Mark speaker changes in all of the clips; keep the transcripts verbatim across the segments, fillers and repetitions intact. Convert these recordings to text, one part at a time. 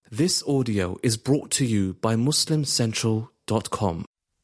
Speaker 1: This audio is brought to you by Muslim Central dot com.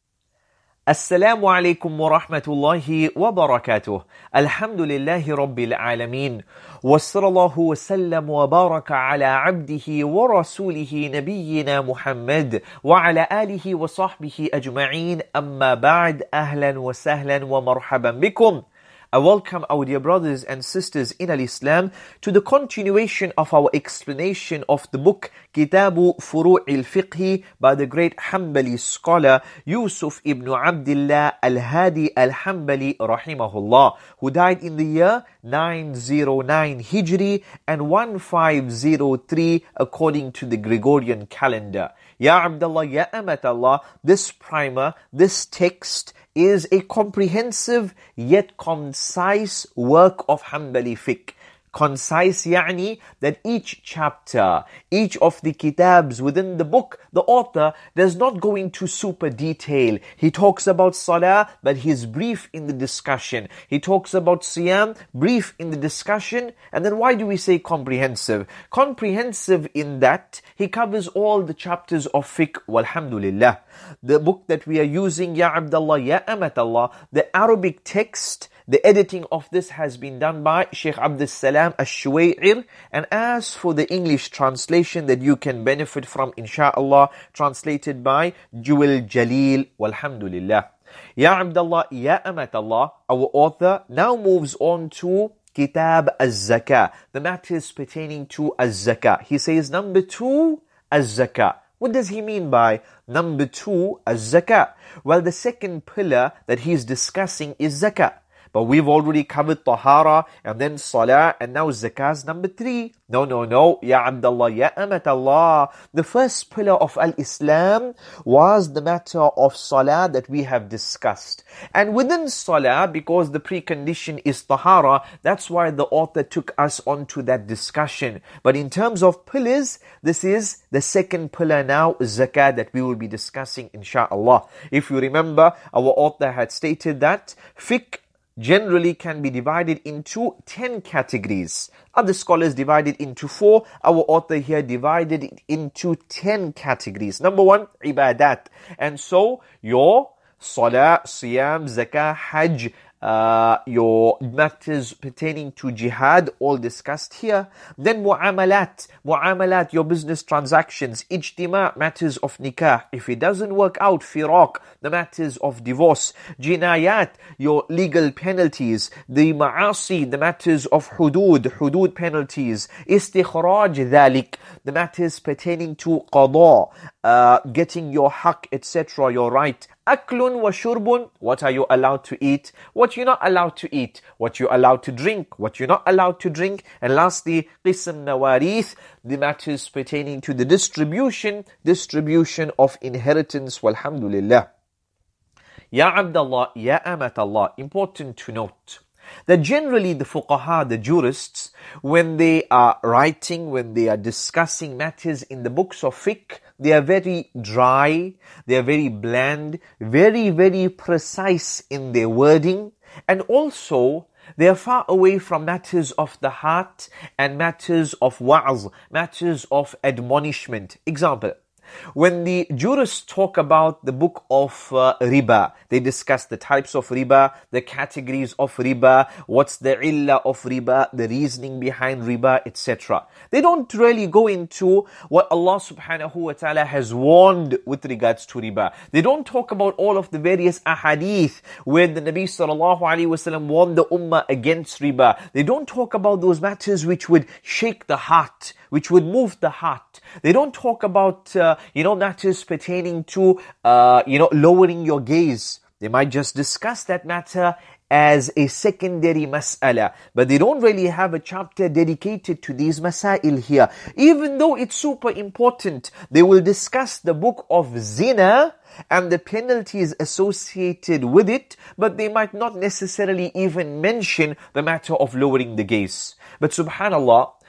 Speaker 2: Assalamu alaikum wa rahmatullahi wa barakatuh. Alhamdulillahi rabbil alameen. Wa sallallahu wa sallam wa baraka ala abdihi wa rasulihi nabiyyina Muhammad wa ala alihi wa sahbihi ajma'een. Amma ba'd, ahlan wa sahlan wa marhaban bikum. I welcome our dear brothers and sisters in Al-Islam to the continuation of our explanation of the book Kitabu Furu' al-Fiqh by the great Hanbali scholar Yusuf ibn Abdullah al-Hadi al-Hanbali rahimahullah, who died in the year nine oh nine Hijri and fifteen oh three according to the Gregorian calendar. Ya Abdullah, Ya Amatallah, this primer, this text is a comprehensive yet concise work of Hanbali fiqh. Concise yani that each chapter, each of the kitabs within the book, the author does not go into super detail. He talks about salah, but he is brief in the discussion. He talks about siyam, brief in the discussion. And then why do we say comprehensive? Comprehensive in that he covers all the chapters of fiqh, walhamdulillah. The book that we are using, Ya Abdullah, Ya Amatallah, the Arabic text, the editing of this has been done by Sheikh Abdul Salam Ash-Shuway'ir. And as for the English translation that you can benefit from, inshaAllah, translated by Jewel Jalil, walhamdulillah. Ya Abdullah, Ya Amatallah, our author now moves on to Kitab Az-Zakah, the matters pertaining to Az-Zakah. He says number two, Az-Zakah. What does he mean by number two, Az-Zakah? Well, the second pillar that he's discussing is Zakah. But we've already covered Tahara and then Salah, and now Zakah's number three. No, no, no, Ya Abdullah, Ya Amatallah. The first pillar of Al-Islam was the matter of Salah that we have discussed. And within Salah, because the precondition is Tahara, that's why the author took us onto that discussion. But in terms of pillars, this is the second pillar now, Zakah, that we will be discussing, inshaAllah. If you remember, our author had stated that fiqh generally can be divided into ten categories. Other scholars divided into four. Our author here divided it into ten categories. Number one, ibadat. And so your salah, siyam, zakah, hajj, Uh, your matters pertaining to jihad, all discussed here. Then mu'amalat, mu'amalat, your business transactions. Ijtima, matters of nikah. If it doesn't work out, firaq, the matters of divorce. Jinayat, your legal penalties. The ma'asi, the matters of hudud, hudud penalties. Istikhraj dhalik, the matters pertaining to qada, uh, getting your haq, et cetera, your right. Aklun wa shurbun, what are you allowed to eat, what you're not allowed to eat, what you're allowed to drink, what you're not allowed to drink. And lastly, qism nawarith, the matters pertaining to the distribution, distribution of inheritance, walhamdulillah. Ya Abdullah, Ya Amatallah, important to note that generally the fuqaha, the jurists, when they are writing, when they are discussing matters in the books of fiqh, they are very dry, they are very bland, very, very precise in their wording, and also they are far away from matters of the heart and matters of wa'az, matters of admonishment. Example, when the jurists talk about the book of uh, riba, they discuss the types of riba, the categories of riba, what's the illah of riba, the reasoning behind riba, et cetera. They don't really go into what Allah subhanahu wa ta'ala has warned with regards to riba. They don't talk about all of the various ahadith where the Nabi sallallahu alaihi wasallam warned the ummah against riba. They don't talk about those matters which would shake the heart, which would move the heart. They don't talk about, uh, you know, matters pertaining to, uh, you know, lowering your gaze. They might just discuss that matter as a secondary mas'ala. But they don't really have a chapter dedicated to these masail here. Even though it's super important, they will discuss the book of zina and the penalties associated with it, but they might not necessarily even mention the matter of lowering the gaze. But subhanallah,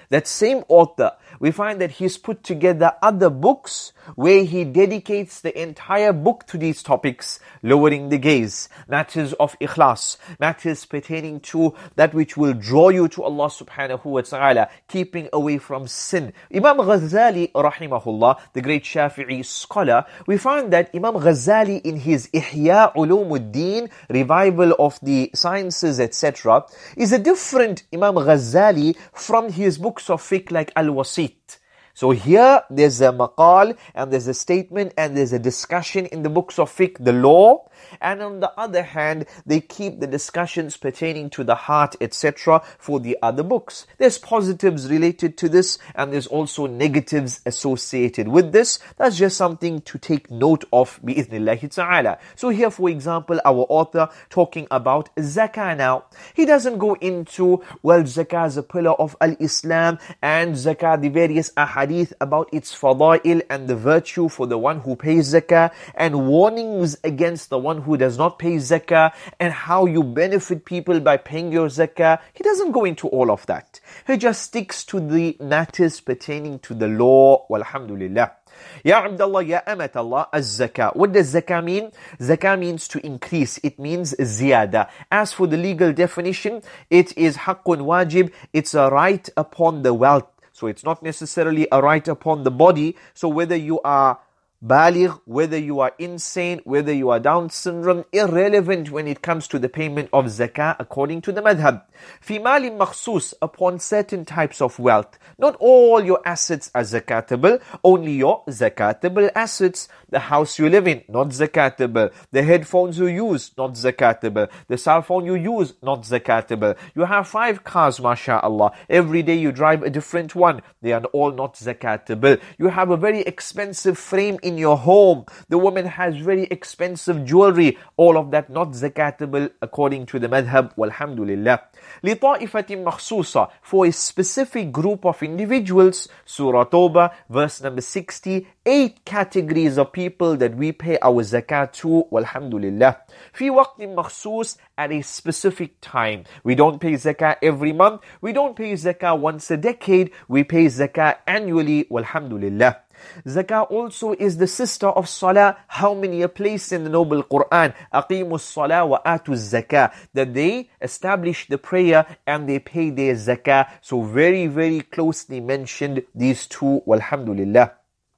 Speaker 2: that same author, we find that he's put together other books where he dedicates the entire book to these topics, lowering the gaze, matters of ikhlas, matters pertaining to that which will draw you to Allah subhanahu wa ta'ala, keeping away from sin. Imam Ghazali rahimahullah, the great Shafi'i scholar, we find that Imam Ghazali in his Ihya Ulumuddin, revival of the sciences, et cetera, is a different Imam Ghazali from his books of fiqh like Al-Wasit. So here there's a maqal and there's a statement and there's a discussion in the books of fiqh, the law, and on the other hand they keep the discussions pertaining to the heart, et cetera for the other books. There's positives related to this and there's also negatives associated with this. That's just something to take note of bi'idhnillahi ta'ala. So here for example our author talking about zakah now. He doesn't go into, well, zakah is a pillar of al-Islam and zakah, the various ahadith about its fadail and the virtue for the one who pays zakah and warnings against the one who does not pay zakah and how you benefit people by paying your zakah. He doesn't go into all of that. He just sticks to the matters pertaining to the law. Walhamdulillah. Ya Abdullah, Ya Amat Allah, az-zakah. What does zakah mean? Zakah means to increase. It means ziyada. As for the legal definition, it is haqqun wajib. It's a right upon the wealth. So it's not necessarily a right upon the body. So whether you are baligh, whether you are insane, whether you are Down syndrome, irrelevant when it comes to the payment of zakah according to the madhab. Fi mali makhsus, upon certain types of wealth. Not all your assets are zakatable, only your zakatable assets. The house you live in, not zakatable. The headphones you use, not zakatable. The cell phone you use, not zakatable. You have five cars, mashallah. Every day you drive a different one. They are all not zakatable. You have a very expensive frame in your home. The woman has very expensive jewelry. All of that not zakatable according to the madhab. Walhamdulillah. لِطَائِفَةٍ مَخْصُوصَةٍ, for a specific group of individuals. Surah Tawbah, verse number sixty. Eight categories of people that we pay our zakat to. Walhamdulillah. فِي وَقْتٍ مَخْصُوص, at a specific time. We don't pay zakat every month. We don't pay zakat once a decade. We pay zakat annually. Walhamdulillah. Zakah also is the sister of Salah. How many are placed in the noble Quran? Aqimus Salah wa Atuz Zakah. That they establish the prayer and they pay their zakah. So very, very closely mentioned, these two. Walhamdulillah.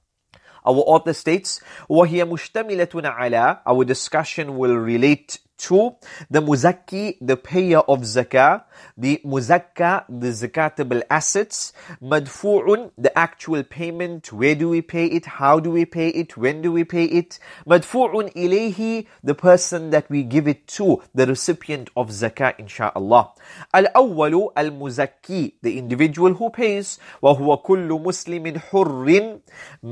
Speaker 2: Our author states, وَهِيَ مُشْتَمِلَةٌ عَلَىٰ, our discussion will relate to the muzakki, the payer of zakah, the muzakka, the zakatable assets, madfu'un, the actual payment, where do we pay it, how do we pay it, when do we pay it, madfu'un ilayhi, the person that we give it to, the recipient of zakah, insha'Allah. Al-awwalu al-muzakki, the individual who pays, وَهُوَ كُلُّ مُسْلِمٍ حُرٍّ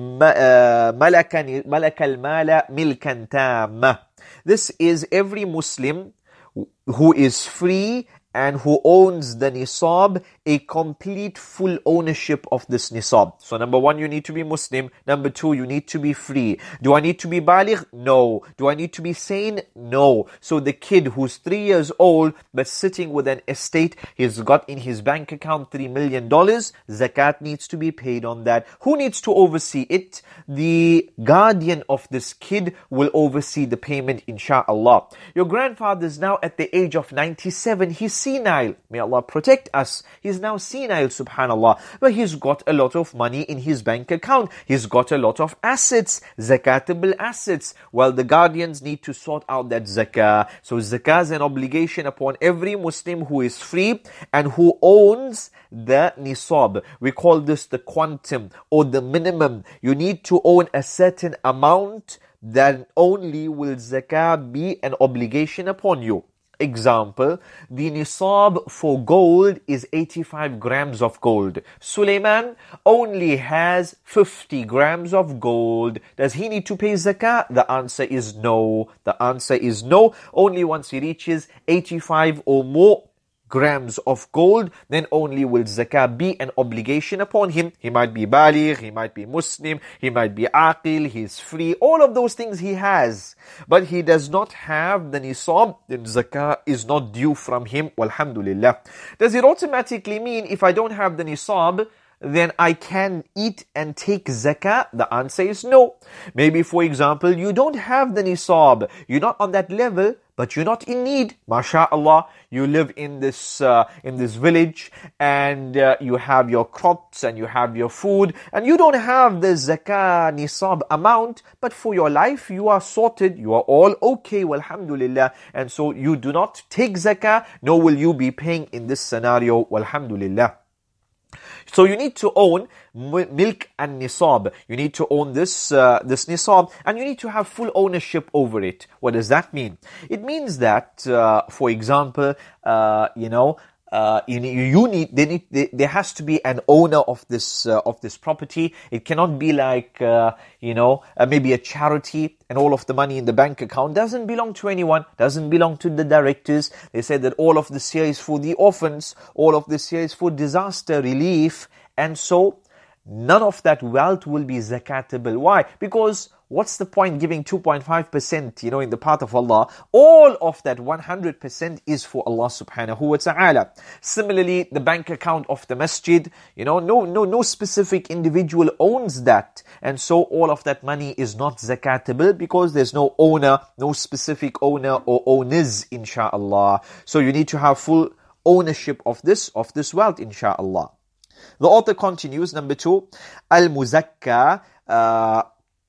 Speaker 2: مَلَكَ الْمَالَ مِلْكًا تَامًّا. This is every Muslim who is free and who owns the nisab, a complete full ownership of this nisab. So number one, you need to be Muslim. Number two, you need to be free. Do I need to be baligh? No. Do I need to be sane? No. So the kid who's three years old but sitting with an estate, he's got in his bank account three million dollars, zakat needs to be paid on that. Who needs to oversee it? The guardian of this kid will oversee the payment, insha'Allah. Your grandfather is now at the age of ninety-seven. He's senile. May Allah protect us. He's now senile, subhanallah. But he's got a lot of money in his bank account. He's got a lot of assets, zakatable assets. Well, the guardians need to sort out that zakah. So zakah is an obligation upon every Muslim who is free and who owns the nisab. We call this the quantum or the minimum. You need to own a certain amount, then only will zakah be an obligation upon you. Example, the nisab for gold is eighty-five grams of gold. Sulaiman only has fifty grams of gold. Does he need to pay zakah? The answer is no. The answer is no. Only once he reaches eighty-five or more grams of gold, then only will zakah be an obligation upon him. He might be baligh, he might be Muslim, he might be aqil, he's free, all of those things he has. But he does not have the nisab, then zakah is not due from him, walhamdulillah. Does it automatically mean if I don't have the nisab, then I can eat and take zakah? The answer is no. Maybe, for example, you don't have the nisab, you're not on that level, but you're not in need. MashaAllah, you live in this uh, in this village, and uh, you have your crops and you have your food, and you don't have the zakah nisab amount, but for your life you are sorted, you are all okay, walhamdulillah, and so you do not take zakah, nor will you be paying in this scenario, walhamdulillah. So you need to own milk and nisab. You need to own this uh, this nisab, and you need to have full ownership over it. What does that mean? It means that, uh, for example, uh, you know, uh, you need, you need, they need they, there has to be an owner of this uh, of this property. It cannot be like uh, you know uh, maybe a charity, and all of the money in the bank account doesn't belong to anyone, doesn't belong to the directors. They said that all of this here is for the orphans, all of this here is for disaster relief, and so none of that wealth will be zakatable. Why? Because what's the point giving two point five percent, you know, in the path of Allah? All of that one hundred percent is for Allah subhanahu wa ta'ala. Similarly, the bank account of the masjid, you know, no, no, no specific individual owns that. And so all of that money is not zakatable because there's no owner, no specific owner or owners, insha'Allah. So you need to have full ownership of this, of this wealth, insha'Allah. The author continues, number two, al-muzakka, uh,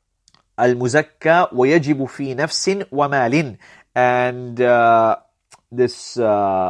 Speaker 2: al-muzakka wa yajibu fi nafsin wa malin. And uh, this,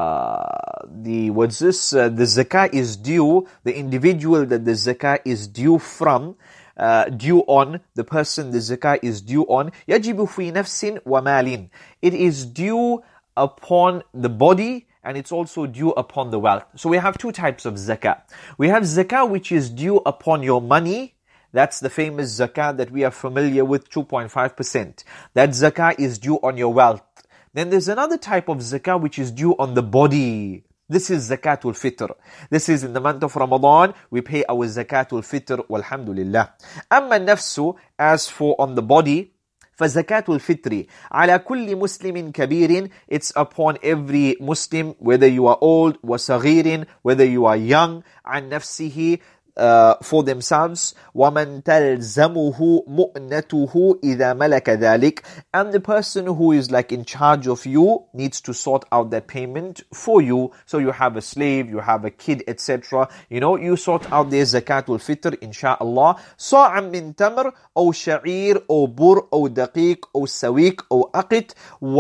Speaker 2: uh, the, what's this? Uh, the zakah is due, the individual that the zakah is due from, uh, due on, the person the zakah is due on, yajibu fi nafsin wa malin. It is due upon the body, and it's also due upon the wealth. So we have two types of zakah. We have zakah which is due upon your money. That's the famous zakah that we are familiar with, two point five percent. That zakah is due on your wealth. Then there's another type of zakah which is due on the body. This is zakatul fitr. This is in the month of Ramadan, we pay our zakatul fitr, walhamdulillah. Amma nafsu, as for on the body, فَزَكَاةُ الْفِطْرِ عَلَى كُلِّ مُسْلِمٍ كَبِيرٍ. It's upon every Muslim, whether you are old, وَصَغِيرٍ, whether you are young, عَنْ نَفْسِهِ, uh, for themselves, وَمَنْ تَلْزَمُهُ مُؤْنَتُهُ إِذَا مَلَكَ ذَلِكَ. And the person who is like in charge of you needs to sort out that payment for you. So you have a slave, you have a kid, et cetera. You know, you sort out their zakatul fitr, insha'Allah. صَاعًا مِن تَمْرٍ أو شعير أو بر أو دقيق أو سويق أو أقط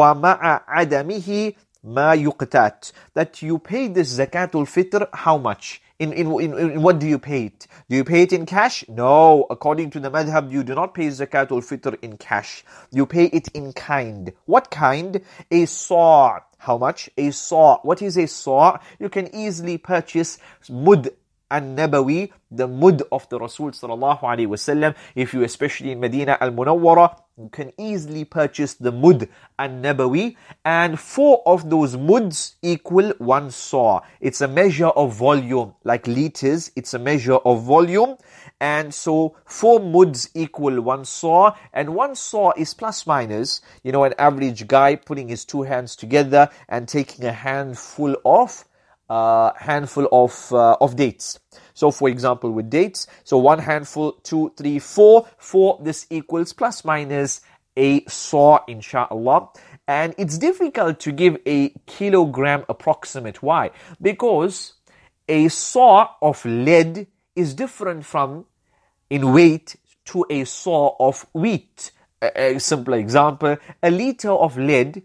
Speaker 2: ومع عدمه ما يقتات. That you pay this zakatul fitr, how much? In, in, in, in what do you pay it? Do you pay it in cash? No. According to the madhab, you do not pay zakatul fitr in cash. You pay it in kind. What kind? A sa'. How much? A sa'. What is a sa'? You can easily purchase mud an-nabawi, the mud of the Rasul sallallahu alaihi wasallam. If you, especially in Medina al-Munawwara, you can easily purchase the mud an-nabawi, and four of those muds equal one saw. It's a measure of volume, like liters. It's a measure of volume, and so four muds equal one saw, and one saw is plus minus, you know, an average guy putting his two hands together and taking a handful of Uh, handful of uh, of dates. So for example with dates, so one handful, two, three, four, four, this equals plus minus a saw, insha'Allah. And it's difficult to give a kilogram approximate. Why? Because a saw of lead is different from in weight to a saw of wheat. A, a simple example, a liter of lead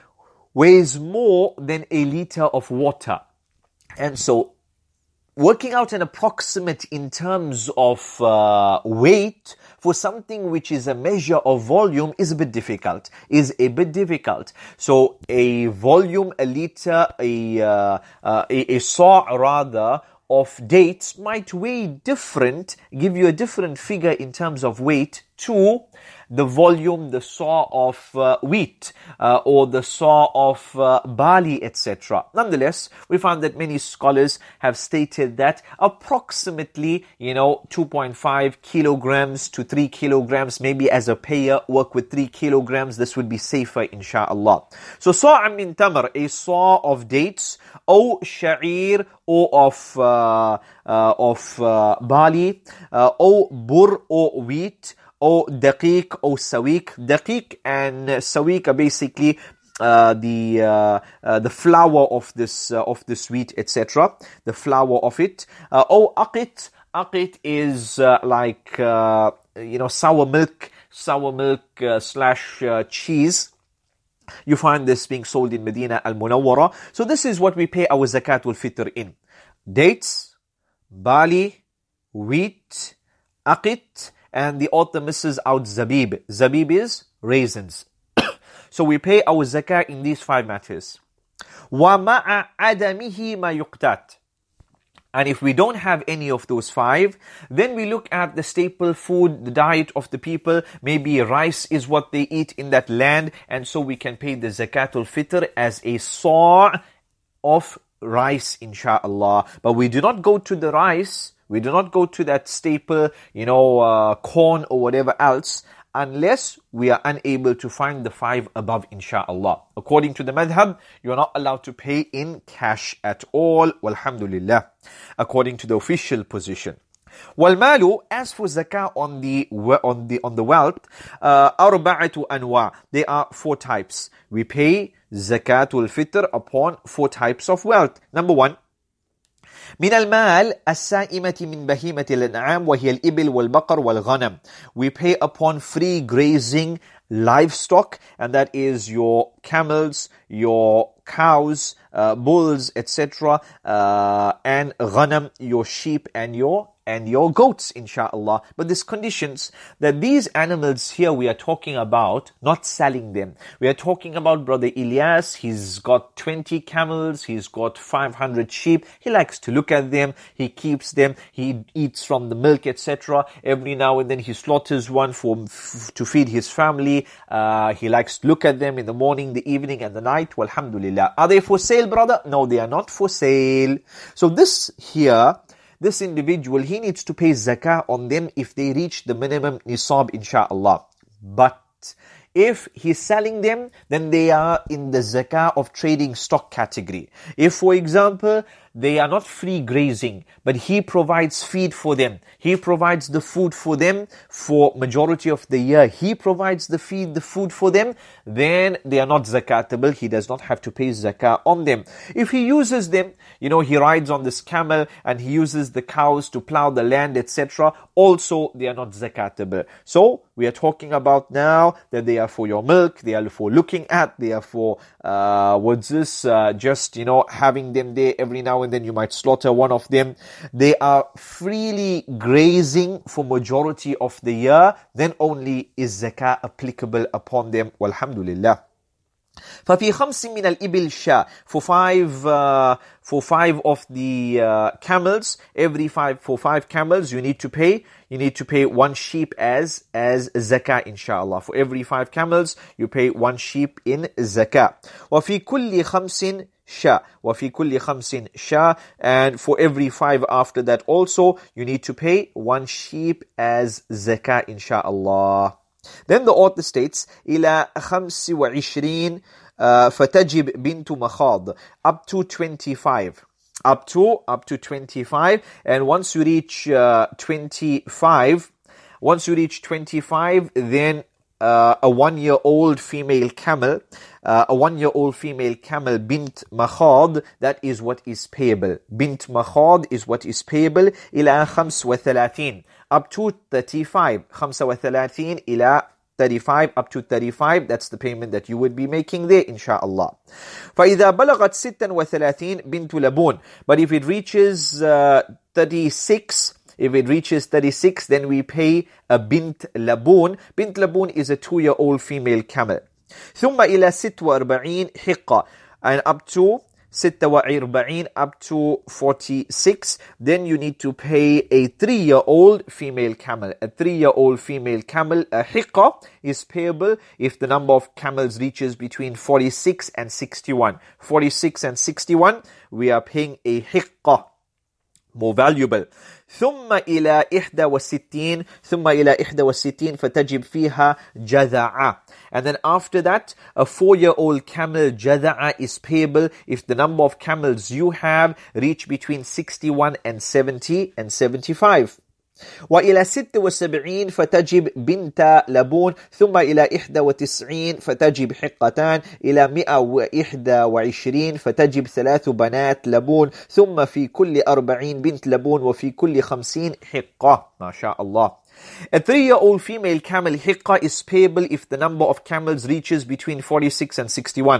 Speaker 2: weighs more than a liter of water. And so, working out an approximate in terms of uh, weight for something which is a measure of volume is a bit difficult, is a bit difficult. So, a volume, a liter, a, uh, uh, a, a saw rather, of dates might weigh different, give you a different figure in terms of weight to the volume, the saw of uh, wheat uh, or the saw of uh, barley, et cetera. Nonetheless, we found that many scholars have stated that approximately, you know, two point five kilograms to three kilograms, maybe as a payer, work with three kilograms. This would be safer, inshallah. So, sa'a min tamr, a saw of dates, or sha'ir, or of uh, uh, of uh, barley, uh, or bur, or wheat, or daqiq, or sawiq. Daqiq and sawiq are basically uh, the uh, uh, the flour of this uh, of this wheat, et cetera. The flour of it. Uh, or aqit. Aqit is uh, like uh, you know sour milk, sour milk uh, slash uh, cheese. You find this being sold in Medina al-Munawwara. So this is what we pay our zakatul fitr in: dates, barley, wheat, aqit. And the author misses out zabib. Zabib is raisins. So we pay our zakah in these five matters. وَمَعَ عَدَمِهِ مَا يُقْتَاتِ. And if we don't have any of those five, then we look at the staple food, the diet of the people. Maybe rice is what they eat in that land. And so we can pay the zakatul fitr as a saw of rice, insha'Allah. But we do not go to the rice. We do not go to that staple, you know, uh, corn or whatever else, unless we are unable to find the five above, insha'Allah. According to the madhab, you are not allowed to pay in cash at all, walhamdulillah, according to the official position. Walmalu, as for zakah on the on the on the wealth, uh, arba'atu anwa. There are four types. We pay zakatul fitr upon four types of wealth. Number one, من المال السائمة من بهيمة الأنعام وهي الإبل والبقر والغنم. We pay upon free grazing livestock, and that is your camels, your cows, uh, bulls, et cetera, uh, and ghanam, your sheep and your and your goats, insha'Allah. But there's conditions that these animals here we are talking about, not selling them. We are talking about Brother Ilyas. He's got twenty camels. He's got five hundred sheep. He likes to look at them. He keeps them. He eats from the milk, et cetera. Every now and then he slaughters one for f- to feed his family. Uh, he likes to look at them in the morning, the evening, and the night. Walhamdulillah. Are they for sale, brother? No, they are not for sale. So this here, this individual, he needs to pay zakah on them if they reach the minimum nisab, insha'Allah. But if he's selling them, then they are in the zakah of trading stock category. If, for example, they are not free grazing, but he provides feed for them. He provides the food for them for majority of the year. He provides the feed, the food for them. Then they are not zakatable. He does not have to pay zakah on them. If he uses them, you know, he rides on this camel and he uses the cows to plow the land, et cetera. Also, they are not zakatable. So we are talking about now that they are for your milk, they are for looking at, they are for uh, what's this? Uh, just you know having them there every now and then. You might slaughter one of them. They are freely grazing for majority of the year. Then only is zakah applicable upon them. Walhamdulillah. ففي خمس من الإبل شاة. For five, uh, for five of the uh, camels, every five for five camels, you need to pay. You need to pay one sheep as as zakah, inshallah. For every five camels, you pay one sheep in zakah. وفي كل خمس شاة. وفي كل خمس شاة. And for every five after that also, you need to pay one sheep as zakah, inshallah. Then the author states, إلى خمس وعشرين فتجب بنت مخاض, up to twenty-five. Up to, up to twenty-five. And once you reach uh, twenty-five, once you reach twenty-five, then uh, a one-year-old female camel, uh, a one-year-old female camel, bint makhad, that is what is payable. Bint makhad is what is payable. إلى خمس وثلاثين. Up to thirty-five. خمسة وثلاثين إلى thirty-five, up to thirty-five. That's the payment that you would be making there, inshallah. فإذا بلغت ستة وثلاثين بنت لبون. But if it reaches uh, thirty-six, if it reaches thirty-six, then we pay a bint labun. Bint labun is a two-year-old female camel. ثم إلى ست وأربعين حقة. And up to ستة وأربعين up to forty-six. Then you need to pay a three-year-old female camel. A three-year-old female camel, a hiqqa, is payable if the number of camels reaches between forty-six and sixty-one. forty-six and sixty-one, we are paying a hiqqa, more valuable. ثم إلى إحدى وستين ثم إلى إحدى وستين فتجب فيها جذعة. And then after that, a four-year-old camel jadha'a is payable if the number of camels you have reach between sixty-one and seventy and seventy-five. وإلى ست وسبعين فتجب بنت لبون ثم إلى إحدى وتسعين فتجب حقتان إلى مئة وإحدى وعشرين فتجب ثلاث بنات لبون ثم في كل أربعين بنت لبون وفي كل خمسين حقة. ما شاء الله. A three-year-old female camel hiqqa is payable if the number of camels reaches between forty-six and sixty-one.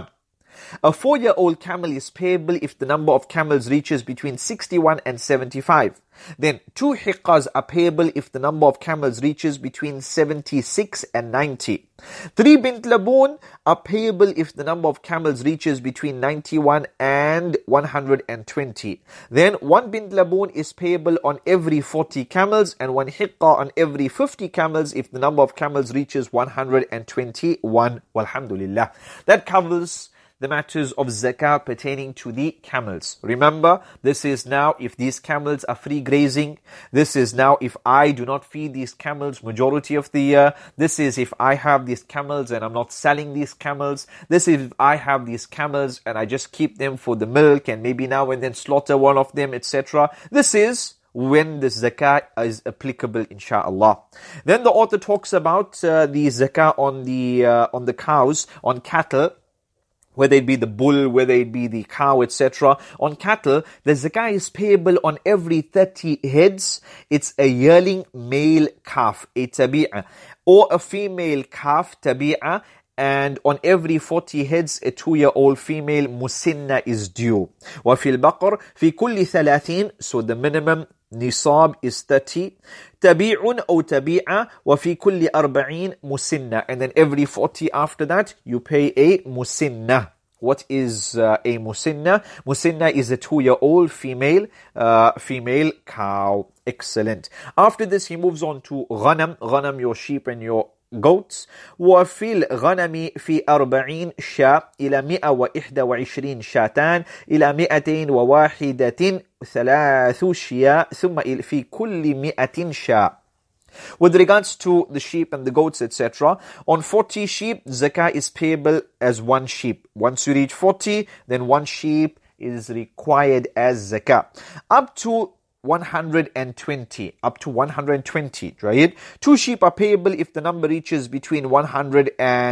Speaker 2: A four-year-old camel is payable if the number of camels reaches between sixty-one and seventy-five. Then two hiqqas are payable if the number of camels reaches between seventy-six and ninety. Three bint laboon are payable if the number of camels reaches between ninety-one and one hundred twenty. Then one bint laboon is payable on every forty camels and one hiqqa on every fifty camels if the number of camels reaches one hundred twenty-one. Walhamdulillah. That covers the matters of zakah pertaining to the camels. Remember, this is now if these camels are free grazing. This is now if I do not feed these camels majority of the year. This is if I have these camels and I'm not selling these camels. This is if I have these camels and I just keep them for the milk and maybe now and then slaughter one of them, et cetera. This is when the zakah is applicable, inshallah. Then the author talks about uh, the zakah on the uh, on the cows, on cattle, whether it be the bull, whether it be the cow, et cetera. On cattle, the zakah is payable on every thirty heads. It's a yearling male calf, a tabi'ah, or a female calf, tabi'ah, and on every forty heads, a two-year-old female musinna is due. وفي البقر في كل ثلاثين, so the minimum nisab is thirty. تبيع أو تبيعة وفي كل أربعين مسنة. And then every forty after that, you pay a musinna. What is uh, a musinna? Musinna is a two-year-old female, uh, female cow. Excellent. After this, he moves on to ghanam. Ghanam, your sheep and your goats. وفي الغنم في أربعين شاة إلى مئة وإحدى وعشرين شاتان إلى مئتين وواحدة ثلاث شياء ثم في كل مئة شاة. With regards to the sheep and the goats, et cetera, on forty sheep, zakah is payable as one sheep. Once you reach forty, then one sheep is required as zakah. Up to one hundred twenty, up to one hundred twenty, right? Two sheep are payable if the number reaches between one hundred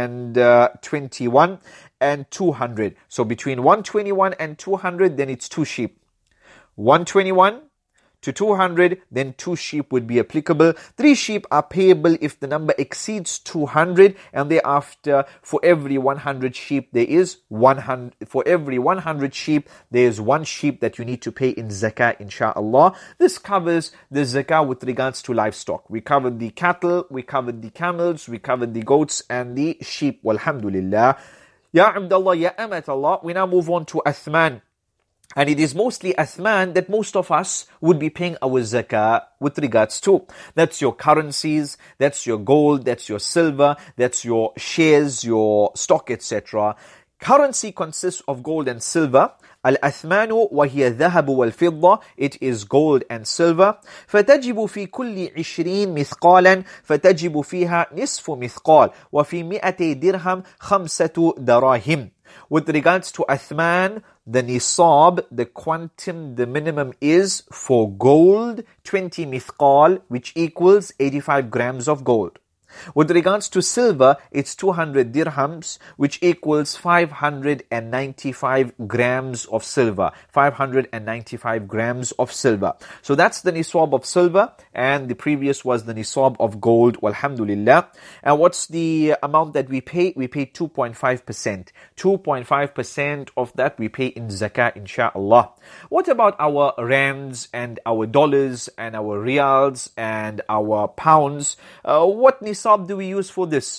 Speaker 2: twenty-one and two hundred. So between one hundred twenty-one and two hundred, then it's two sheep. one hundred twenty-one to two hundred, then two sheep would be applicable. Three sheep are payable if the number exceeds two hundred, and thereafter, for every one hundred sheep, there is one hundred. For every one hundred sheep, there is one sheep that you need to pay in zakah, inshallah. This covers the zakah with regards to livestock. We covered the cattle, we covered the camels, we covered the goats and the sheep. Walhamdulillah. Ya Abdullah, Ya Amat Allah. We now move on to Athman. And it is mostly Athman that most of us would be paying our zakah with regards to. That's your currencies, that's your gold, that's your silver, that's your shares, your stock, et cetera. Currency consists of gold and silver. Al-athmanu wa hiya dhahabu wal fidda. It is gold and silver. فتجب في كل عشرين مثقالا فتجب فيها نصف مثقال وفي مئتي درهم خمسة دراهم. With regards to Athman, the nisab, the quantum, the minimum is for gold, twenty mithqal, which equals eighty-five grams of gold. With regards to silver, it's two hundred dirhams, which equals five hundred ninety-five grams of silver. five hundred ninety-five grams of silver. So that's the nisab of silver, and the previous was the nisab of gold, walhamdulillah. And what's the amount that we pay? We pay two point five percent. two point five percent of that we pay in zakah, insha'Allah. What about our rands and our dollars and our riyals and our pounds? Uh, what nisab do we use for this?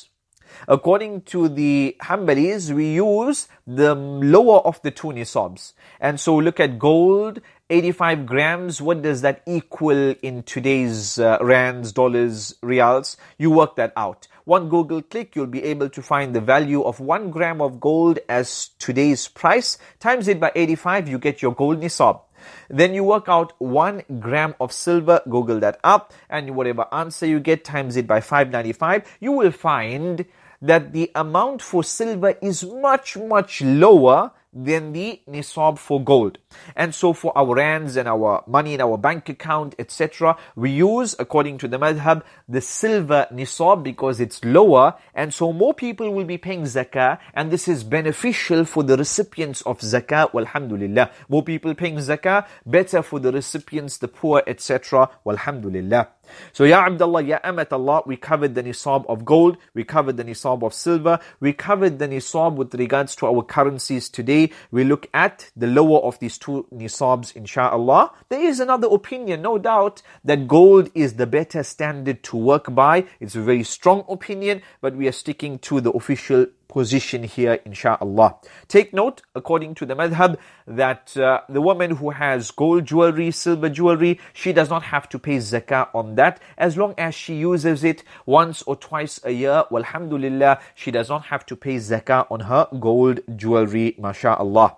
Speaker 2: According to the Hanbalis, we use the lower of the two nisabs. And so look at gold, eighty-five grams. What does that equal in today's uh, rands, dollars, reals? You work that out. One Google click, you'll be able to find the value of one gram of gold as today's price. Times it by eighty-five, you get your gold nisab. Then you work out one gram of silver, Google that up, and whatever answer you get, times it by five ninety-five, you will find that the amount for silver is much, much lower than the nisab for gold. And so for our rands and our money in our bank account, et cetera, we use, according to the madhab, the silver nisab because it's lower, and so more people will be paying zakah, and this is beneficial for the recipients of zakah, walhamdulillah. More people paying zakah, better for the recipients, the poor, et cetera, walhamdulillah. So, Ya Abdullah, Ya Amat Allah, we covered the nisab of gold, we covered the nisab of silver, we covered the nisab with regards to our currencies today. We look at the lower of these two nisabs, inshaAllah. There is another opinion, no doubt, that gold is the better standard to work by. It's a very strong opinion, but we are sticking to the official position here, inshaAllah. Take note, according to the madhab, that uh, the woman who has gold jewelry, silver jewelry, she does not have to pay zakah on that, as long as she uses it once or twice a year. Walhamdulillah, she does not have to pay zakah on her gold jewelry, masha'Allah.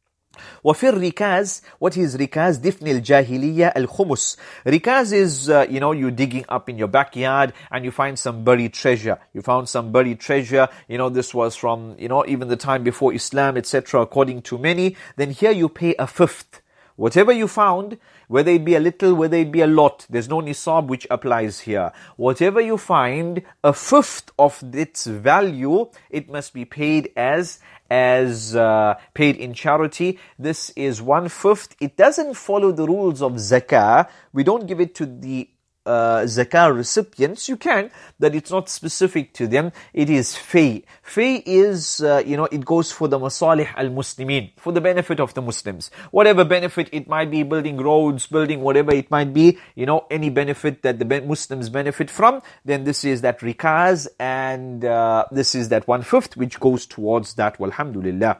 Speaker 2: وفي الركاز, what is rikaz? دفن الجاهلية الخمس. Rikaz is, uh, you know, you're digging up in your backyard and you find some buried treasure. You found some buried treasure, you know, this was from, you know, even the time before Islam, et cetera, according to many. Then here you pay a fifth. Whatever you found, whether it be a little, whether it be a lot, there's no nisab which applies here. Whatever you find, a fifth of its value, it must be paid as as uh, paid in charity. This is one fifth. It doesn't follow the rules of zakah. We don't give it to the uh, zakah recipients. You can, but it's not specific to them. It is fay. Fay is, uh, you know, it goes for the masalih al-muslimin, for the benefit of the Muslims. Whatever benefit it might be, building roads, building whatever it might be, you know, any benefit that the Muslims benefit from, then this is that rikaz, and uh, this is that one-fifth which goes towards that, walhamdulillah.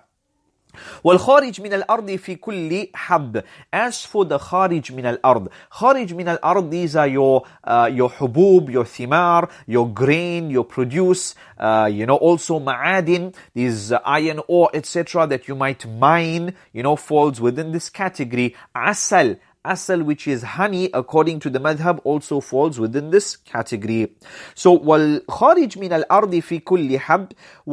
Speaker 2: والخارج من الأرض في كل حب. As for the خارج من الأرض, خارج من الأرض, these are your uh, your hubub, your thimar, your grain, your produce, uh, you know, also ma'adin, these uh, iron ore, et cetera, that you might mine, you know, falls within this category. Asal, asal, which is honey, according to the madhab, also falls within this category. So, والخارج من الأرض في كل حب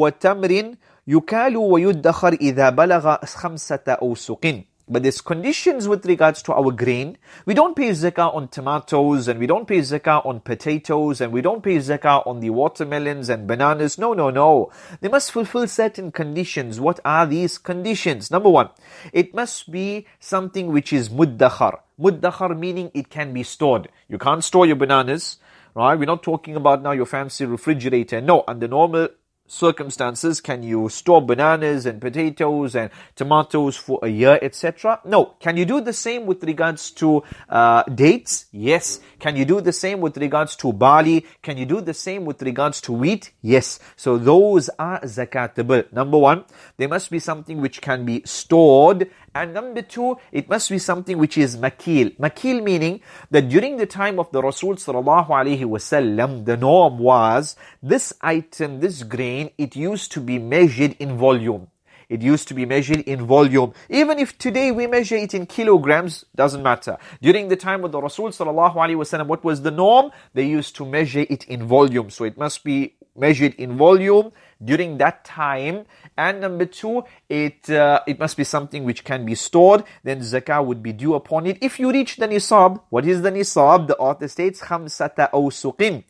Speaker 2: وتمر يكال ويدخر إذا بلغ خمسة أوسق. But there's conditions with regards to our grain. We don't pay zakah on tomatoes, and we don't pay zakah on potatoes, and we don't pay zakah on the watermelons and bananas. No, no, no. They must fulfill certain conditions. What are these conditions? Number one, it must be something which is muddakhar. Muddakhar meaning it can be stored. You can't store your bananas, right? We're not talking about now your fancy refrigerator. No, under normal circumstances, can you store bananas and potatoes and tomatoes for a year, et cetera? No. Can you do the same with regards to uh, dates? Yes. Can you do the same with regards to barley? Can you do the same with regards to wheat? Yes. So those are zakatable. Number one, there must be something which can be stored. And number two, it must be something which is makil. Makil meaning that during the time of the Rasul sallallahu alaihi wasallam, the norm was this item, this grain, it used to be measured in volume. It used to be measured in volume. Even if today we measure it in kilograms, doesn't matter. During the time of the Rasul sallallahu alaihi wasallam, what was the norm? They used to measure it in volume. So it must be measured in volume during that time. And number two, it uh, it must be something which can be stored. Then zakah would be due upon it. If you reach the nisab, what is the nisab? The author states, khamsata awsuqin.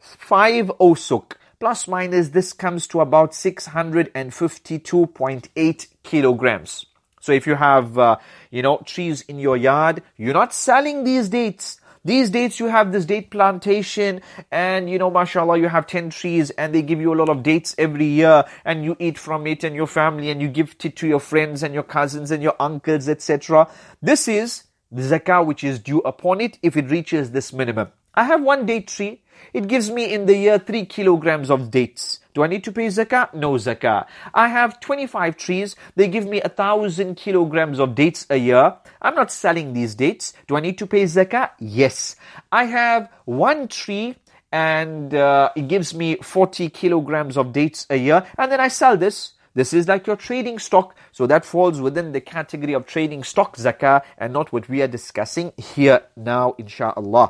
Speaker 2: Five awsuq. Plus minus, this comes to about six hundred fifty-two point eight kilograms. So if you have, uh, you know, trees in your yard, you're not selling these dates. These dates, you have this date plantation, and you know, mashallah, you have ten trees, and they give you a lot of dates every year, and you eat from it and your family, and you gift it to your friends and your cousins and your uncles, et cetera. This is the zakah which is due upon it if it reaches this minimum. I have one date tree. It gives me in the year three kilograms of dates. Do I need to pay zakah? No zakah. I have twenty-five trees. They give me a thousand kilograms of dates a year. I'm not selling these dates. Do I need to pay zakah? Yes. I have one tree and uh, it gives me forty kilograms of dates a year, and then I sell this. This is like your trading stock. So that falls within the category of trading stock zakah and not what we are discussing here now, inshaAllah.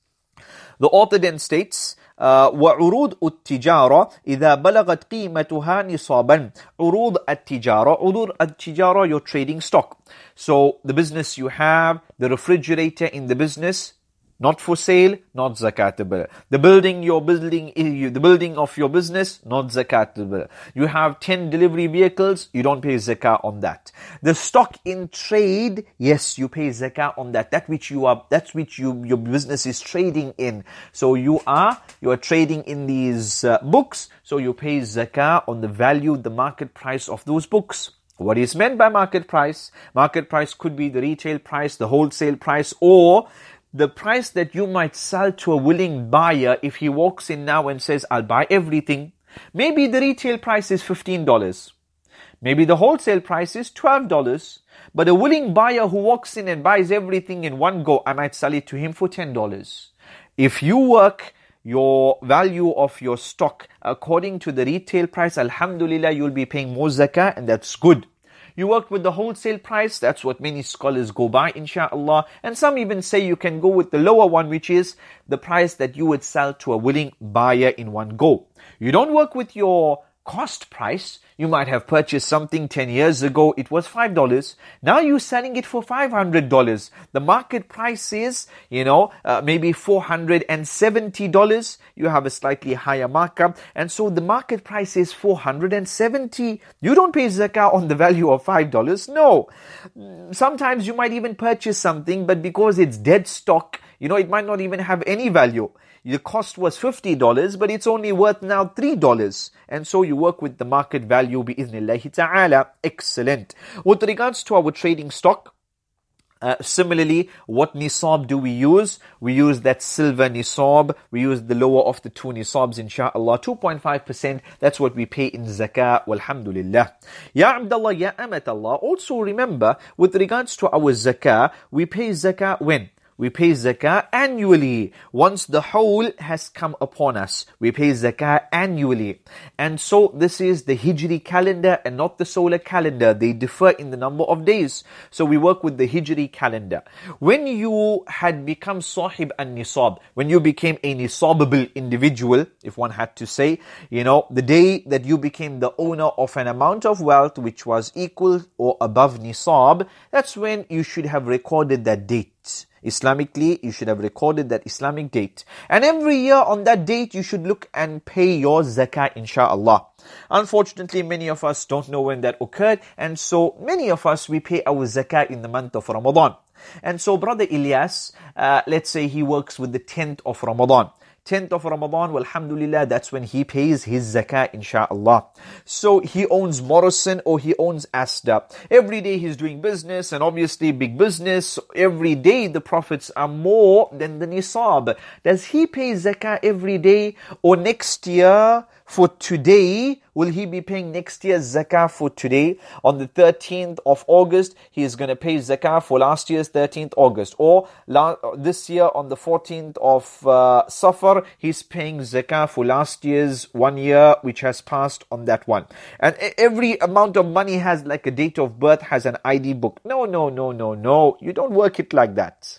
Speaker 2: The author then states, uh, وَعُرُوضُ التِّجَارَةِ إِذَا بَلَغَتْ قِيمَتُهَا نِصَابًا. عُرُوض التِّجَارَةِ. عُرُوض التِّجَارَةِ, your trading stock. So the business you have, the refrigerator in the business, not for sale, not zakatable. The building you're building, the building of your business, not zakatable. You have ten delivery vehicles, you don't pay zakah on that. The stock in trade, yes, you pay zakah on that. That which you are, that's which you your business is trading in. So you are you are trading in these uh, books. So you pay zakah on the value, the market price of those books. What is meant by market price? Market price could be the retail price, the wholesale price, or the price that you might sell to a willing buyer. If he walks in now and says, I'll buy everything, maybe the retail price is fifteen dollars. Maybe the wholesale price is twelve dollars. But a willing buyer who walks in and buys everything in one go, I might sell it to him for ten dollars. If you work your value of your stock according to the retail price, alhamdulillah, you'll be paying more zakah, and that's good. You worked with the wholesale price, that's what many scholars go by, inshaAllah. And some even say you can go with the lower one, which is the price that you would sell to a willing buyer in one go. You don't work with your cost price. You might have purchased something ten years ago, it was five dollars. Now you're selling it for five hundred dollars. The market price is, you know, uh, maybe four hundred seventy dollars. You have a slightly higher markup. And so the market price is four hundred seventy. You don't pay zakah on the value of five dollars. No. Sometimes you might even purchase something, but because it's dead stock, you know, it might not even have any value. The cost was fifty dollars, but it's only worth now three dollars. And so you work with the market value, bi'idhnillahi ta'ala. Excellent. With regards to our trading stock, uh, similarly, what nisab do we use? We use that silver nisab. We use the lower of the two nisabs, inshaAllah. two point five percent, that's what we pay in zakah, walhamdulillah. Ya Abdullah, ya Amatallah. Also remember, with regards to our zakah, we pay zakah when? We pay zakah annually. Once the whole has come upon us, we pay zakah annually. And so this is the Hijri calendar and not the solar calendar. They differ in the number of days. So we work with the Hijri calendar. When you had become sahib and nisab, when you became a nisabable individual, if one had to say, you know, the day that you became the owner of an amount of wealth which was equal or above nisab, that's when you should have recorded that date. Islamically, you should have recorded that Islamic date. And every year on that date, you should look and pay your zakah, inshaAllah. Unfortunately, many of us don't know when that occurred. And so many of us, we pay our zakah in the month of Ramadan. And so Brother Ilyas, uh, let's say he works with the tenth of Ramadan. tenth of Ramadan, well, alhamdulillah, that's when he pays his zakah, inshaAllah. So he owns Morrison or he owns Asda. Every day he's doing business, and obviously big business. Every day the profits are more than the nisab. Does he pay zakah every day, or next year for today? Will he be paying next year's zakah for today? On the thirteenth of August, he is going to pay zakah for last year's thirteenth of August. Or la- this year on the fourteenth of uh, Safar, he's paying zakah for last year's one year which has passed on that one. And every amount of money has like a date of birth, has an I D book. No, no, no, no, no. You don't work it like that.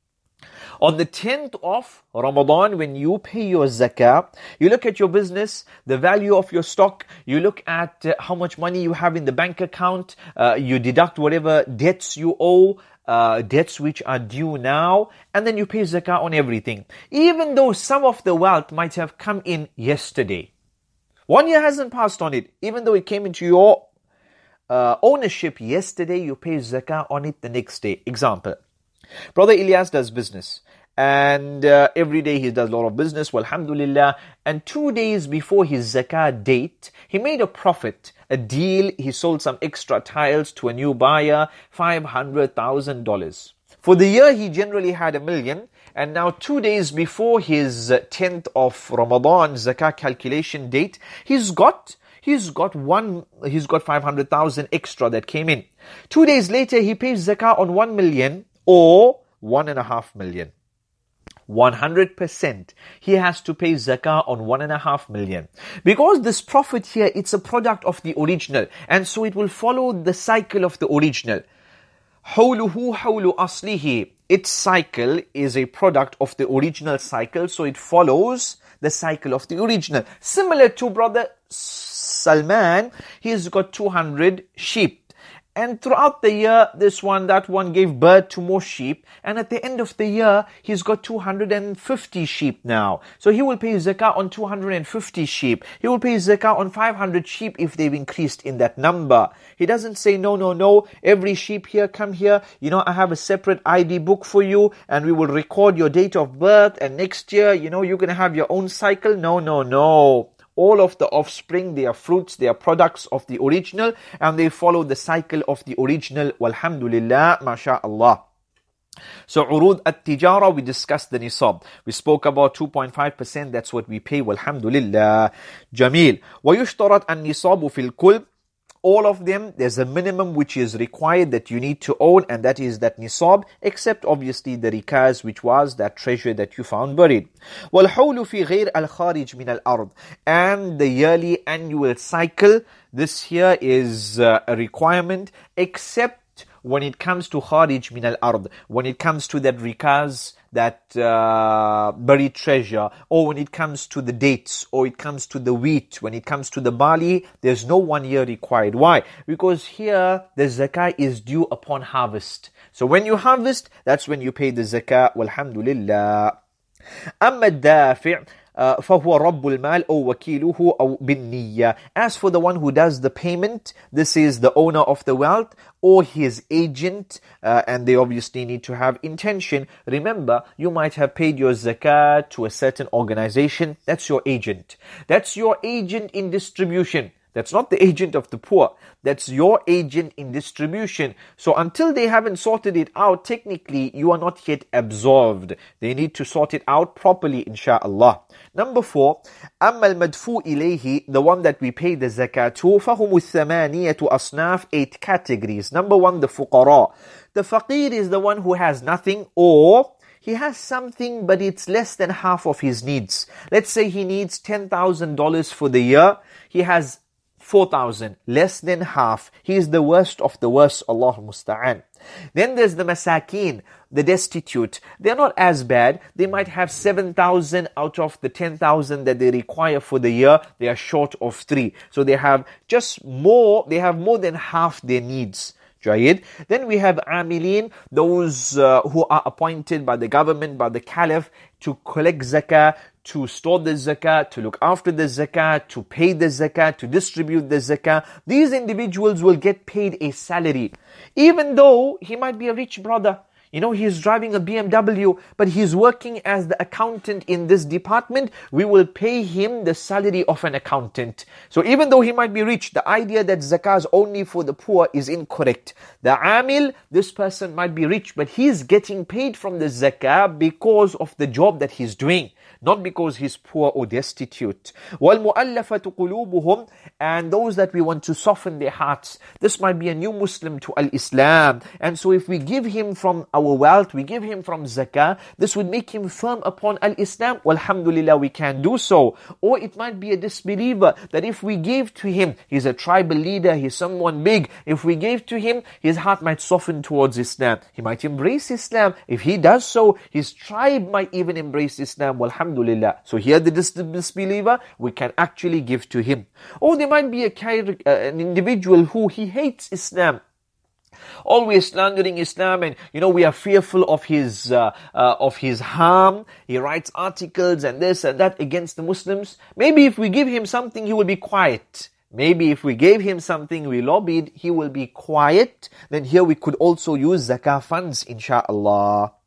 Speaker 2: On the tenth of Ramadan, when you pay your zakah, you look at your business, the value of your stock, you look at uh, how much money you have in the bank account, uh, you deduct whatever debts you owe, uh, debts which are due now, and then you pay zakah on everything. Even though some of the wealth might have come in yesterday. One year hasn't passed on it. Even though it came into your uh, ownership yesterday, you pay zakah on it the next day. Example. Brother Ilyas does business, and uh, every day he does a lot of business, well, alhamdulillah, and two days before his zakah date, he made a profit, a deal. He sold some extra tiles to a new buyer, five hundred thousand dollars. For the year, he generally had a million, and now two days before his tenth of Ramadan zakah calculation date, he's got He's got one, he's got five hundred thousand extra that came in. Two days later, he pays zakah on one million or one and a half million. one hundred percent he has to pay zakah on one and a half million. Because this profit here, it's a product of the original. And so it will follow the cycle of the original. حَوْلُهُ حَوْلُ أَصْلِهِ. Its cycle is a product of the original cycle. So it follows the cycle of the original. Similar to brother Salman, he's got two hundred sheep. And throughout the year, this one, that one gave birth to more sheep. And at the end of the year, he's got two hundred fifty sheep now. So he will pay zakah on two hundred fifty sheep. He will pay zakah on five hundred sheep if they've increased in that number. He doesn't say, no, no, no, every sheep here, come here. You know, I have a separate I D book for you and we will record your date of birth. And next year, you know, you're going to have your own cycle. No, no, no. All of the offspring, they are fruits, they are products of the original, and they follow the cycle of the original. Walhamdulillah, mashallah. So, urud at-tijara, we discussed the nisab. We spoke about two point five percent, that's what we pay. Walhamdulillah. Jameel. وَيُشْتَرَطْ النِّصَابُ فِي الْكُلِّ. All of them, there's a minimum which is required that you need to own, and that is that nisab, except obviously the rikaz, which was that treasure that you found buried. وَالْحَوْلُ فِي غَيْرِ الْخَارِجِ مِنَ الْأَرْضِ. And the yearly annual cycle, this here is uh, a requirement, except when it comes to kharij min al-ard, when it comes to that rikaz, that uh, buried treasure, or when it comes to the dates, or it comes to the wheat, when it comes to the barley, there's no one year required. Why? Because here the zakah is due upon harvest. So when you harvest, that's when you pay the zakah. Walhamdulillah. أما الدافع فهو رب المال أو وكيله أو بالنية. As for the one who does the payment, this is the owner of the wealth or his agent, uh, and they obviously need to have intention. Remember, you might have paid your zakat to a certain organization. That's your agent. That's your agent in distribution. That's not the agent of the poor. That's your agent in distribution. So until they haven't sorted it out, technically, you are not yet absolved. They need to sort it out properly, insha'Allah. Number four, أَمَّا الْمَدْفُوء إِلَيْهِ, the one that we pay the zakat to, فَهُمُ الثَّمَانِيَةُ أَصْنَافِ, eight categories. Number one, the fuqara. The faqir is the one who has nothing, or he has something but it's less than half of his needs. Let's say he needs ten thousand dollars for the year. He has four thousand, less than half. He is the worst of the worst, Allah musta'an. Then there's the masakin, the destitute. They're not as bad. They might have seven thousand out of the ten thousand that they require for the year. They are short of three. So they have just more, they have more than half their needs. Jayid. Then we have amilin, those uh, who are appointed by the government, by the caliph, to collect zakah, to store the zakah, to look after the zakah, to pay the zakah, to distribute the zakah. These individuals will get paid a salary. Even though he might be a rich brother. You know, he's driving a B M W, but he's working as the accountant in this department. We will pay him the salary of an accountant. So even though he might be rich, the idea that zakah is only for the poor is incorrect. The amil, this person might be rich, but he's getting paid from the zakah because of the job that he's doing, not because he's poor or destitute. وَالْمُؤَلَّفَةُ قُلُوبُهُمْ, and those that we want to soften their hearts. This might be a new Muslim to Al-Islam. And so if we give him from our wealth, we give him from zakah, this would make him firm upon Al-Islam. Walhamdulillah, we can do so. Or it might be a disbeliever that if we gave to him, he's a tribal leader, he's someone big. If we gave to him, his heart might soften towards Islam. He might embrace Islam. If he does so, his tribe might even embrace Islam. Walhamdulillah. So here the disbeliever, we can actually give to him. Or there might be a, uh, an individual who he hates Islam, always slandering Islam, and you know we are fearful of his uh, uh, of his harm. He writes articles and this and that against the Muslims. Maybe if we give him something, he will be quiet. Maybe if we gave him something, we lobbied, he will be quiet. Then here we could also use zakah funds, insha'Allah.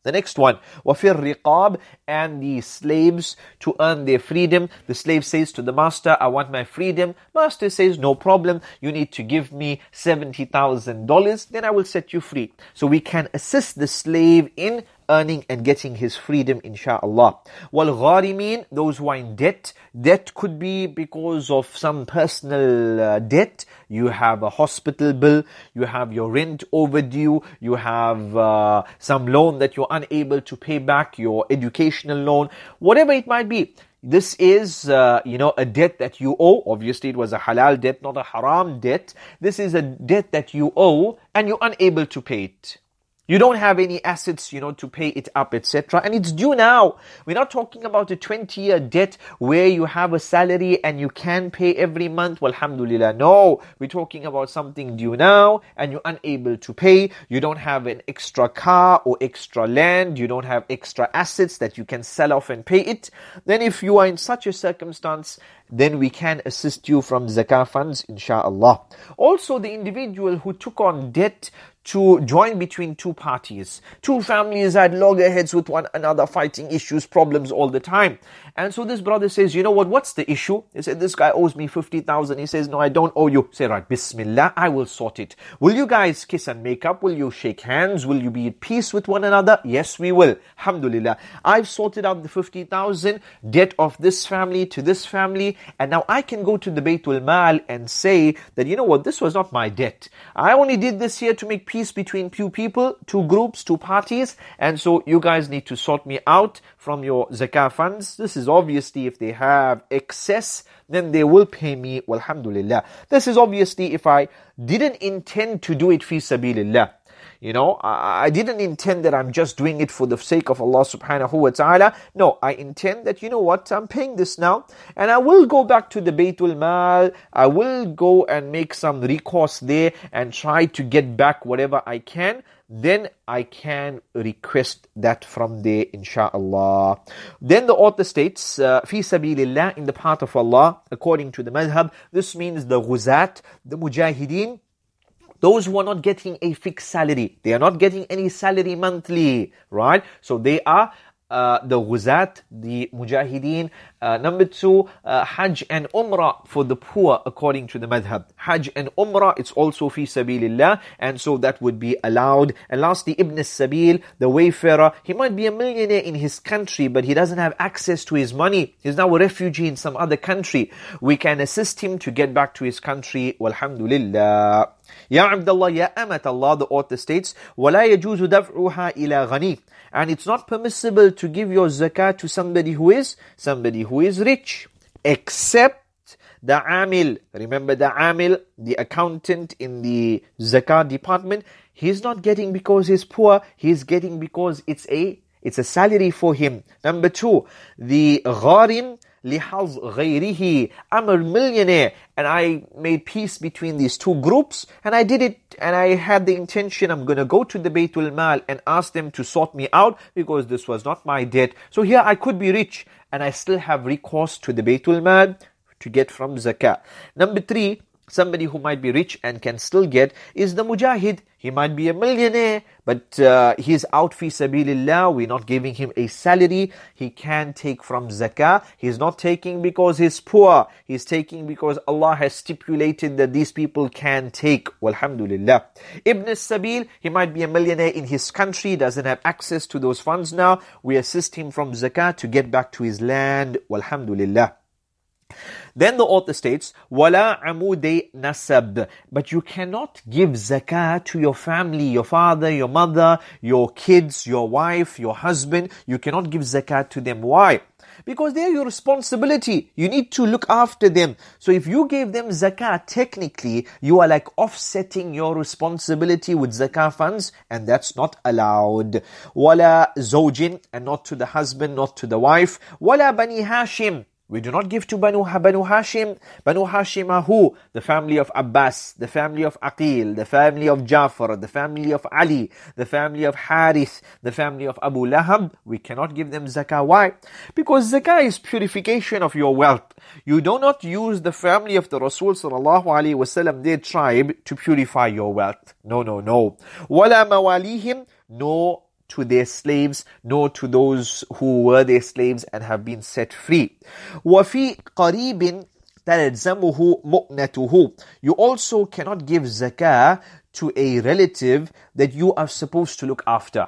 Speaker 2: The next one, وَفِي الرِّقَابِ, and the slaves to earn their freedom. The slave says to the master, I want my freedom. Master says, no problem, you need to give me seventy thousand dollars, then I will set you free. So we can assist the slave in earning and getting his freedom, insha'Allah. وَالْغَارِمِينَ, those who are in debt. Debt could be because of some personal uh, debt. You have a hospital bill, you have your rent overdue, you have uh, some loan that you're unable to pay back, your educational loan, whatever it might be. This is, uh, you know, a debt that you owe. Obviously, it was a halal debt, not a haram debt. This is a debt that you owe and you're unable to pay it. You don't have any assets, you know, to pay it up, et cetera. And it's due now. We're not talking about a twenty-year debt where you have a salary and you can pay every month. Well, alhamdulillah. No, we're talking about something due now and you're unable to pay. You don't have an extra car or extra land. You don't have extra assets that you can sell off and pay it. Then if you are in such a circumstance, then we can assist you from zakah funds, insha'Allah. Also, the individual who took on debt to join between two parties. Two families had loggerheads with one another, fighting issues, problems all the time. And so this brother says, you know what, what's the issue? He said, this guy owes me fifty thousand. He says, no, I don't owe you. Say, right, Bismillah, I will sort it. Will you guys kiss and make up? Will you shake hands? Will you be at peace with one another? Yes, we will. Alhamdulillah. I've sorted out the fifty thousand debt of this family to this family. And now I can go to the Baytul Mal and say that, you know what, this was not my debt. I only did this here to make peace between two people, two groups, two parties. And so you guys need to sort me out from your zakah funds. This is obviously if they have excess, then they will pay me. Walhamdulillah. This is obviously if I didn't intend to do it fi sabilillah. You know, I, I didn't intend that I'm just doing it for the sake of Allah subhanahu wa ta'ala. No, I intend that, you know what, I'm paying this now and I will go back to the Baytul Mal. I will go and make some recourse there and try to get back whatever I can. Then I can request that from there, insha'Allah. Then the author states, uh, fi sabilillah, in the path of Allah, according to the madhab, this means the ghuzat, the mujahideen, those who are not getting a fixed salary. They are not getting any salary monthly, right? So they are uh, the ghuzat, the mujahideen. Uh, number two, uh, Hajj and Umrah for the poor, according to the madhab. Hajj and Umrah, it's also fi sabilillah, and so that would be allowed. And lastly, Ibn Sabil, the wayfarer. He might be a millionaire in his country, but he doesn't have access to his money. He's now a refugee in some other country. We can assist him to get back to his country. Walhamdulillah. Ya Abdullah, Ya Amat Allah, the author states, وَلَا يَجُوزُ دَفْعُهَا إِلَى غَنِي. And it's not permissible to give your zakah to somebody who is, somebody who is rich, except the amil. Remember the amil, the accountant in the zakah department, he's not getting because he's poor, he's getting because it's a, it's a salary for him. Number two, the gharim, لِحَظْ غَيْرِهِ. I'm a millionaire and I made peace between these two groups and I did it and I had the intention I'm going to go to the Baytul Mal and ask them to sort me out because this was not my debt. So here I could be rich and I still have recourse to the Baytul Mal to get from zakah. Number three, somebody who might be rich and can still get is the mujahid. He might be a millionaire, but uh, he's out fi sabilillah. We're not giving him a salary. He can take from zakah. He's not taking because he's poor. He's taking because Allah has stipulated that these people can take. Walhamdulillah. Ibn Sabil, he might be a millionaire in his country, doesn't have access to those funds now. We assist him from zakah to get back to his land. Walhamdulillah. Then the author states, وَلَا عَمُودِ نَسَبْ. But you cannot give zakah to your family, your father, your mother, your kids, your wife, your husband. You cannot give zakah to them. Why? Because they are your responsibility. You need to look after them. So if you gave them zakah, technically, you are like offsetting your responsibility with zakah funds, and that's not allowed. وَلَا زَوْجٍ, and not to the husband, not to the wife. وَلَا بَنِي هَاشِمٍ. We do not give to Banu, Banu Hashim. Banu Hashim are who? The family of Abbas, the family of Aqil, the family of Jafar, the family of Ali, the family of Harith, the family of Abu Lahab. We cannot give them zakah. Why? Because zakah is purification of your wealth. You do not use the family of the Rasul sallallahu alaihi wasallam, their tribe, to purify your wealth. No, no, no. وَلَا مَوَالِيهِمْ. No to their slaves, nor to those who were their slaves and have been set free. وَفِي قَرِيبٍ تَلْزَمُهُ مُؤْنَتُهُ. You also cannot give zakah to a relative that you are supposed to look after.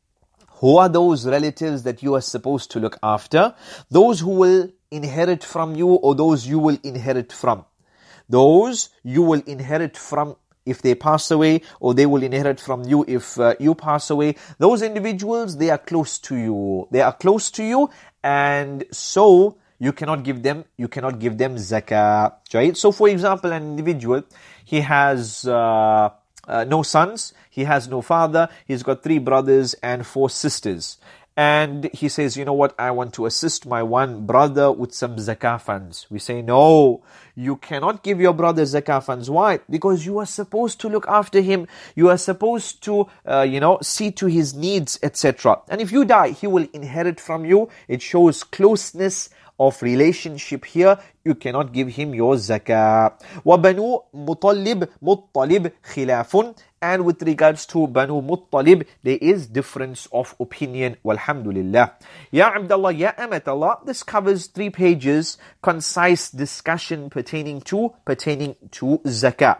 Speaker 2: Who are those relatives that you are supposed to look after? Those who will inherit from you, or those you will inherit from. Those you will inherit from if they pass away, or they will inherit from you if uh, you pass away. Those individuals, they are close to you. They are close to you, and so you cannot give them, you cannot give them zakah. Right? So for example, an individual, he has uh, uh, no sons, he has no father, he's got three brothers and four sisters. And he says, you know what, I want to assist my one brother with some zakah funds. We say, no, you cannot give your brother zakah funds. Why? Because you are supposed to look after him. You are supposed to, uh, you know, see to his needs, et cetera. And if you die, he will inherit from you. It shows closeness of relationship here. You cannot give him your zakah. وَبَنُو مُطَلِّبْ مُطَّلِبْ خِلَافٌ. And with regards to Banu Muttalib, there is difference of opinion. Walhamdulillah. Ya Abdullah, Ya Amatallah. This covers three pages, concise discussion pertaining to, pertaining to zakah.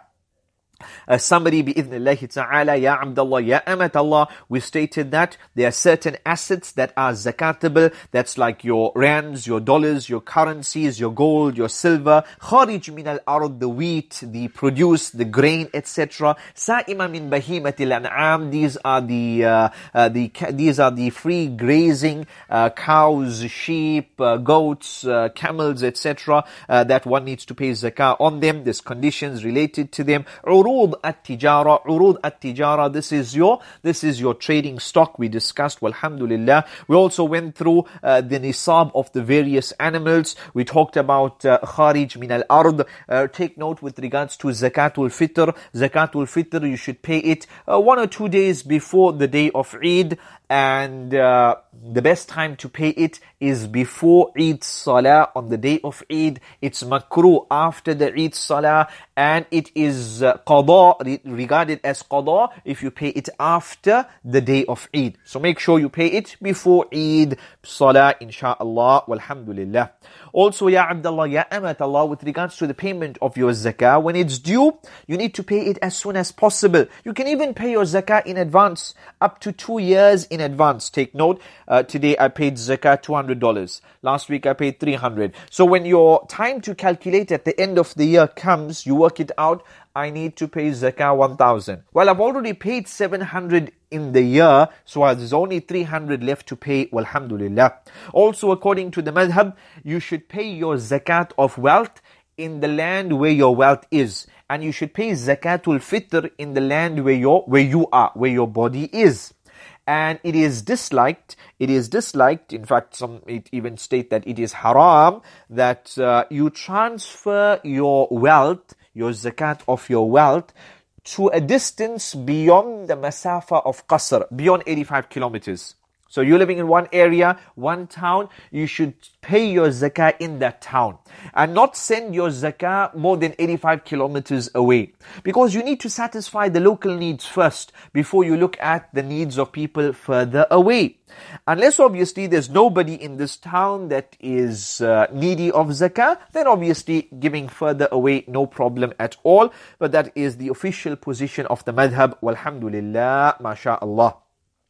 Speaker 2: A summary bi'idhnillahi ta'ala, Ya Abdullah, Ya Amatallah. We stated that there are certain assets that are zakatable. That's like your rands, your dollars, your currencies, your gold, your silver. Kharij min al-ard, the wheat, the produce, the grain, et cetera. Sa'ima min bahimatil an'am. These are the uh, uh, the these are the free grazing uh, cows, sheep, uh, goats, uh, camels, et cetera. Uh, that one needs to pay zakah on them. There's conditions related to them. Urud at-tijara, urud at-tijara, this is your, this is your trading stock. We discussed, walhamdulillah. We also went through uh, the nisab of the various animals. We talked about uh, kharij min al-ard. Uh, take note with regards to zakatul fitr. Zakatul fitr, you should pay it uh, one or two days before the day of Eid. And uh, the best time to pay it is before Eid Salah on the day of Eid. It's makruh after the Eid Salah, and it is uh, qada, re regarded as qada if you pay it after the day of Eid. So make sure you pay it before Eid Salah, insha'Allah, walhamdulillah. Also, Ya Abdullah, Ya Amatallah, with regards to the payment of your zakah, when it's due, you need to pay it as soon as possible. You can even pay your zakah in advance, up to two years in advance. Take note, uh, today I paid zakah two hundred dollars. Last week I paid three hundred dollars. So when your time to calculate at the end of the year comes, you work it out, I need to pay zakah one thousand. Well, I've already paid seven hundred in the year, so there's only three hundred left to pay, walhamdulillah. Also, according to the madhab, you should pay your zakat of wealth in the land where your wealth is. And you should pay zakatul fitr in the land where, your, where you are, where your body is. And it is disliked, it is disliked, in fact, some it even state that it is haram, that uh, you transfer your wealth, your zakat of your wealth, to a distance beyond the masafa of Qasr, beyond eighty-five kilometers. So you're living in one area, one town, you should pay your zakah in that town. And not send your zakah more than eighty-five kilometers away. Because you need to satisfy the local needs first, before you look at the needs of people further away. Unless obviously there's nobody in this town that is uh, needy of zakah, then obviously giving further away, no problem at all. But that is the official position of the madhab. Walhamdulillah, masha'Allah.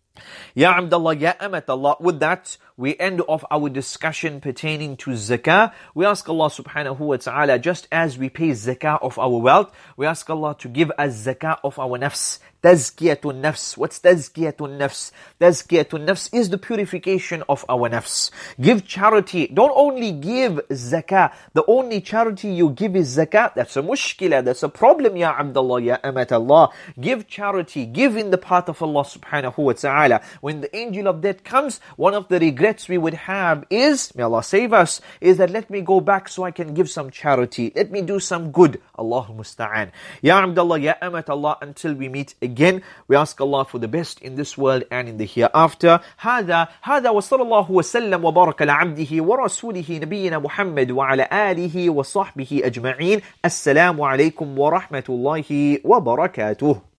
Speaker 2: Ya Abdullah, Ya Amatallah. With that, we end off our discussion pertaining to zakah. We ask Allah subhanahu wa ta'ala, just as we pay zakah of our wealth, we ask Allah to give us zakah of our nafs. Tazkiyatun nafs. What's tazkiyatun nafs? Tazkiyatun nafs is the purification of our nafs. Give charity. Don't only give zakah. The only charity you give is zakah. That's a mushkila. That's a problem, Ya Abdullah, Ya Amatallah. Give charity. Give in the path of Allah subhanahu wa ta'ala. When the angel of death comes, one of the regrets we would have is, may Allah save us, is that let me go back so I can give some charity. Let me do some good. Allahu musta'an. Ya Abdullah, Ya Amatallah, until we meet again, we ask Allah for the best in this world and in the hereafter. هذا هذا وصلى الله وسلم وبارك على عبده ورسوله نبينا محمد وعلى آله وصحبه أجمعين. السلام عليكم ورحمة الله وبركاته.